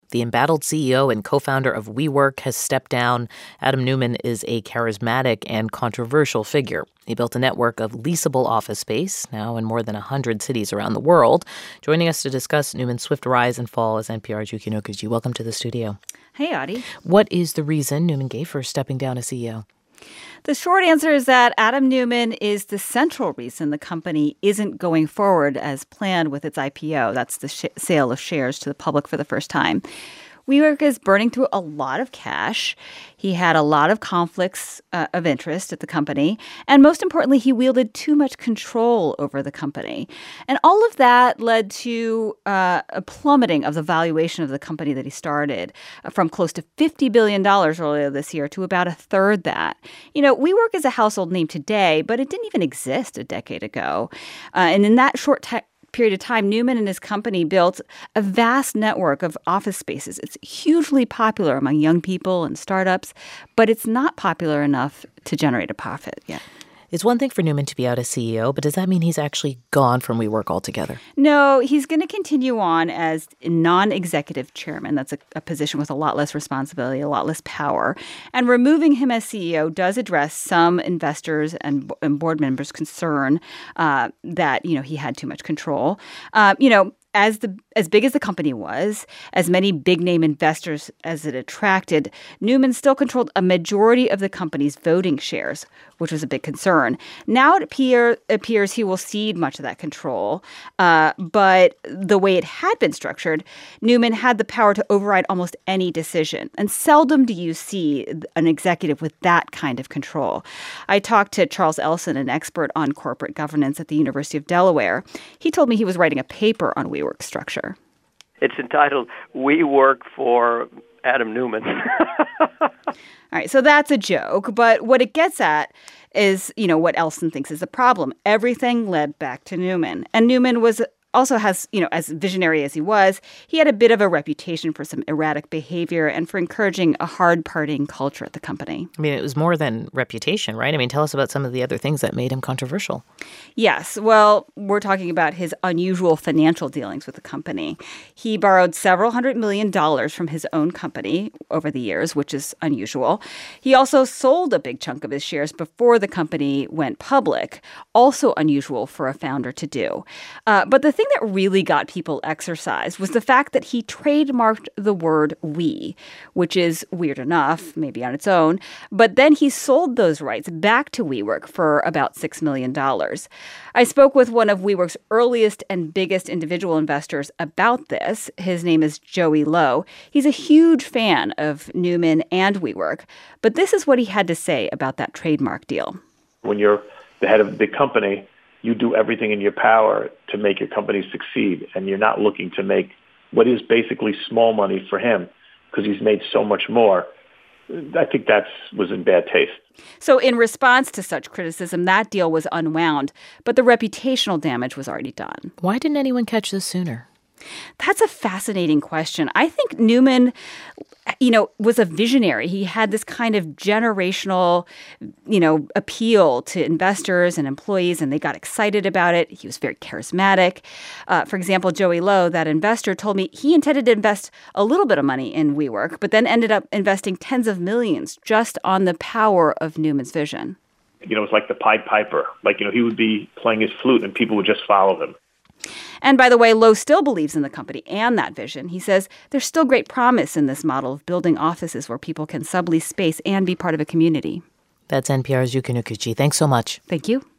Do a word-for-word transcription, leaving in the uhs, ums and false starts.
The embattled C E O and co-founder of WeWork has stepped down. Adam Neumann is a charismatic and controversial figure. He built a network of leasable office space, now in more than one hundred cities around the world. Joining us to discuss Neumann's swift rise and fall is N P R's Yuki Noguchi. Welcome to the studio. Hey, Audie. What is the reason Neumann gave for stepping down as C E O? The short answer is that Adam Neumann is the central reason the company isn't going forward as planned with its I P O. That's the sh- sale of shares to the public for the first time. WeWork is burning through a lot of cash. He had a lot of conflicts uh, of interest at the company. And most importantly, he wielded too much control over the company. And all of that led to uh, a plummeting of the valuation of the company that he started uh, from close to fifty billion dollars earlier this year to about a third that. You know, WeWork is a household name today, but it didn't even exist a decade ago. Uh, and in that short time, period of time, Neumann and his company built a vast network of office spaces. It's hugely popular among young people and startups, but it's not popular enough to generate a profit yet. It's one thing for Neumann to be out as C E O, but does that mean he's actually gone from WeWork altogether? No, he's going to continue on as non-executive chairman. That's a, a position with a lot less responsibility, a lot less power. And removing him as C E O does address some investors and, and board members' concern uh, that, you know, he had too much control. Uh, you know, As the as big as the company was, as many big-name investors as it attracted, Neumann still controlled a majority of the company's voting shares, which was a big concern. Now it appear, appears he will cede much of that control. Uh, but the way it had been structured, Neumann had the power to override almost any decision. And seldom do you see an executive with that kind of control. I talked to Charles Elson, an expert on corporate governance at the University of Delaware. He told me he was writing a paper on WeWork structure. It's entitled "We Work for Adam Neumann." All right, so that's a joke, but what it gets at is, you know, what Elson thinks is the problem. Everything led back to Neumann, and Neumann was also has, you know, as visionary as he was, he had a bit of a reputation for some erratic behavior and for encouraging a hard partying culture at the company. I mean, it was more than reputation, right? I mean, tell us about some of the other things that made him controversial. Yes. Well, we're talking about his unusual financial dealings with the company. He borrowed several hundred million dollars from his own company over the years, which is unusual. He also sold a big chunk of his shares before the company went public, also unusual for a founder to do. Uh, but the thing that really got people exercised was the fact that he trademarked the word "we," which is weird enough, maybe on its own. But then he sold those rights back to WeWork for about six million dollars. I spoke with one of WeWork's earliest and biggest individual investors about this. His name is Joey Lowe. He's a huge fan of Neumann and WeWork. But this is what he had to say about that trademark deal. When you're the head of a big company, you do everything in your power to make your company succeed, and you're not looking to make what is basically small money for him because he's made so much more. I think that was in bad taste. So in response to such criticism, that deal was unwound, but the reputational damage was already done. Why didn't anyone catch this sooner? That's a fascinating question. I think Neumann, you know, was a visionary. He had this kind of generational, you know, appeal to investors and employees, and they got excited about it. He was very charismatic. Uh, for example, Joey Lowe, that investor, told me he intended to invest a little bit of money in WeWork, but then ended up investing tens of millions just on the power of Neumann's vision. You know, it's like the Pied Piper. Like, you know, he would be playing his flute and people would just follow him. And by the way, Lowe still believes in the company and that vision. He says there's still great promise in this model of building offices where people can sublease space and be part of a community. That's N P R's Yuki Noguchi. Thanks so much. Thank you.